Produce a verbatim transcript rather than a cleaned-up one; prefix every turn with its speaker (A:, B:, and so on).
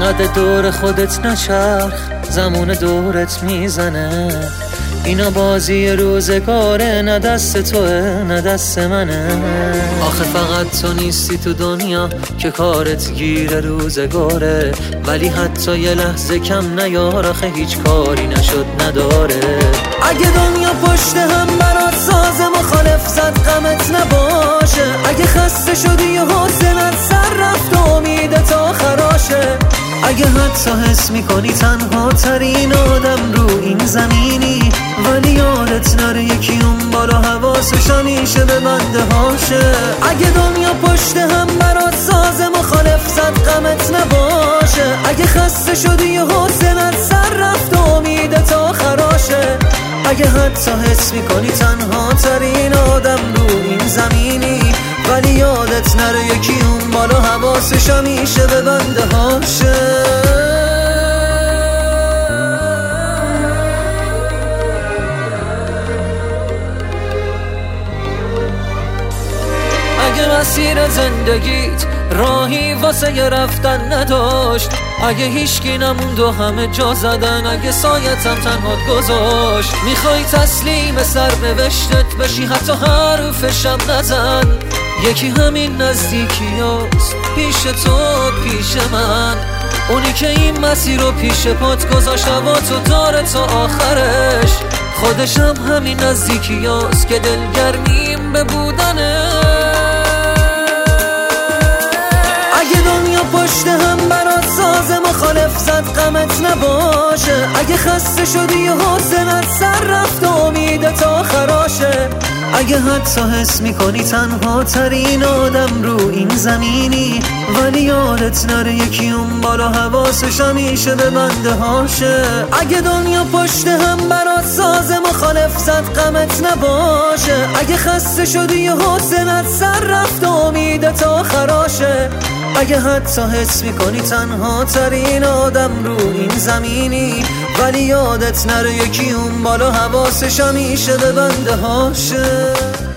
A: انقدر دور خودت نچرخ، زمان دورت میزنه. اینا بازی روزگاره، نه دست توه نه دست منه. آخه فقط تو نیستی تو دنیا که کارت گیره روزگاره، ولی حتی یه لحظه کم نیار، آخه هیچ کاری نشد نداره. اگه دنیا پشت هم برات ساز مخالف زد غمت نباشه، اگه خسته شدی و حوصلت سر رفت و امید تا خراشه، اگه حتی حس میکنی تنها ترین آدم رو این زمینی، ولی یادت نره یکی اون بالا حواسش همیشه به بنده هاشه. اگه دنیا پشت هم برات ساز مخالف زد غمت نباشه، اگه خسته شدی و حوصلت سر رفت و امید تا خراشه، اگه حتی حس میکنی تنها ترین آدم رو این زمینی، ولی یادت نره یکی اون بالا حواسش همیشه به بنده هاشه. اگه مسیر زندگیت راهی واسه ی رفتن نداشت، اگه هیچکی نموند و همه جا زدن، اگه سایتم تنهات گذاشت، میخوای تسلیم سرنوشتت بشی حتی حرفشم نزن، یکی همین نزدیکیاست پیش تو پیش من، اونی که این مسیر رو پیش پات گذاشت و تو داره تا آخرش، خودشم همین نزدیکیاست که دلگرمیم به بودنه. اگه دنیا پشت هم برات ساز مخالف زد غمت نباشه، اگه خسته شدی و حوصلت سر رفت و امید تا خراشه، اگه حتی حس میکنی تنها ترین آدم رو این زمینی، ولی یادت نره یکی اون بالا حواسش همیشه به بنده هاشه. اگه دنیا پشت هم برات ساز مخالف زد غمت نباشه، اگه خسته شدی و حوصلت سر رفت و امید تا خراشه، اگه حتی حس میکنی تنها ترین آدم رو این زمینی، ولی یادت نره یکی اون بالا حواسش همیشه به بنده هاشه.